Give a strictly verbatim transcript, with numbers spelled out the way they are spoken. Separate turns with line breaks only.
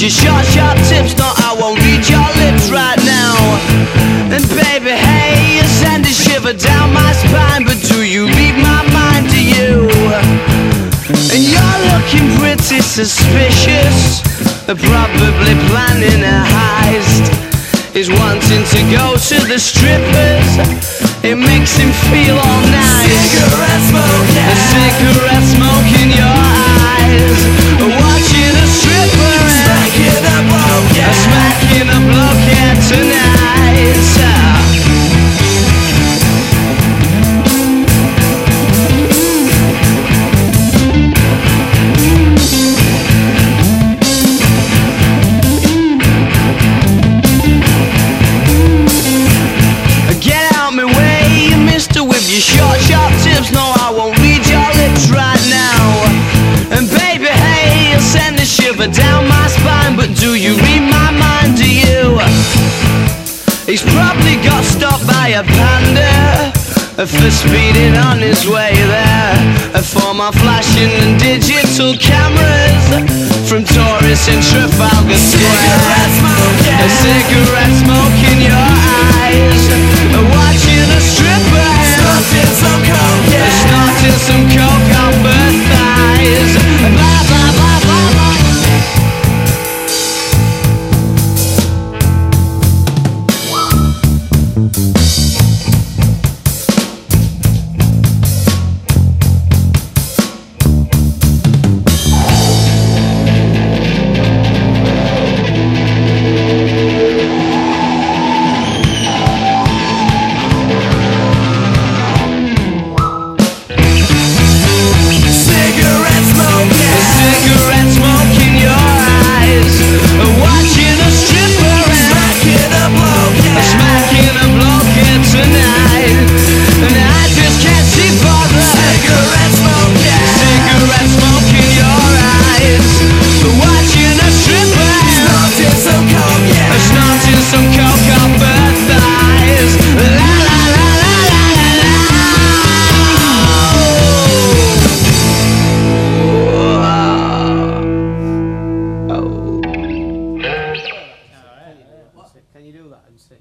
your short, sharp tips. No, I won't read your lips right now. And baby, hey, you send a shiver down my spine. But do you read my mind, do you? And you're looking pretty suspicious. They're probably planning a heist. He's wanting to go to the strippers. It makes him feel all nice.
Cigarette smoke, yeah.
A cigarette smoke in your eyes. Watching a stripper
Smacking a bloke, yeah.
smacking a bloke, yeah, tonight. Get out my way, mister, with your short, sharp tips. No, I won't read your lips right now. And baby, hey, you'll send a shiver down my spine. But do you read my mind, do you? He's probably got stopped by a panda for speeding on his way there. For my flashing and digital cameras from tourists in Trafalgar Square.
Cigarette smoke, yeah.
A cigarette smoke in your eyes. Watching a strip